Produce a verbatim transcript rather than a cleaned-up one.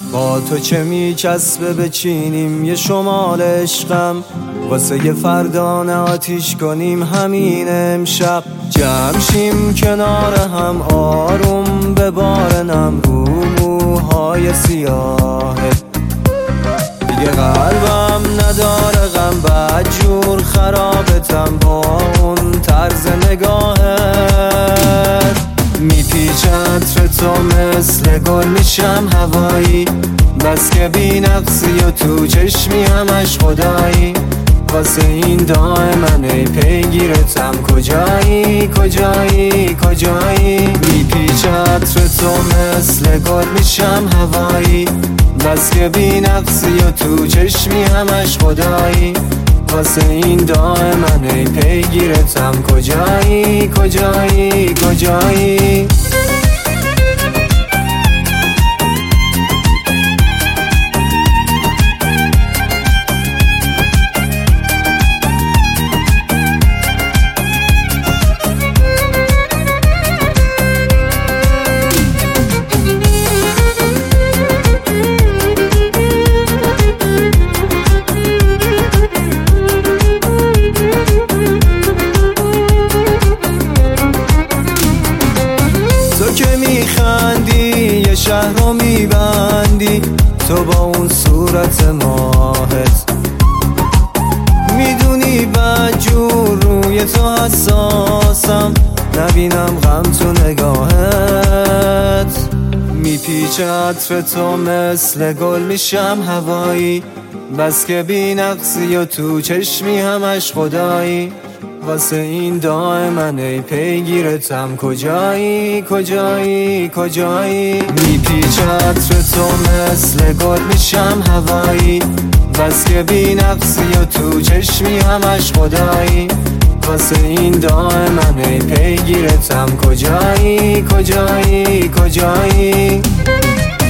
با تو که میچسبه بچینیم یه شمال عشقم، واسه یه فردانه آتیش کنیم همین امشب. جمع شیم کنار هم آروم ببارنم رو موهای سیاهه، دیگه قلبم نداره غم بدجور خرابتم با اون طرز نگاهت. میپیچه عطر تو مثل گل میشم هوایی، بس که بی نقصی و تو چشمی همش خدایی. واسه این دائما ای پیگیرتم کجایی کجایی کجایی. میپیچه عطر تو مثل گل میشم هوایی، بس که بی نقصی و تو چشمی همش خدایی. واسه این دائما ای پیگیرتم کجایی کجایی کجایی. تو که میخندی یه شهر رو میبندی، تو با اون صورت ماهت میدونی بدجور روی تو حساسم، نبینم غم تو نگاهت. میپیچه عطر تو مثل گل میشم هوایی، بس که بی نقصی و تو چشمی همش خدایی. واسه این دائما ای پیگیرتم کجایی کجایی کجایی. میپیچه عطر تو مثل گل میشم هوایی، بس که بی نقصی و تو چشمی همش خدایی. واسه این دائما ای پیگیرتم کجایی کجایی کجایی.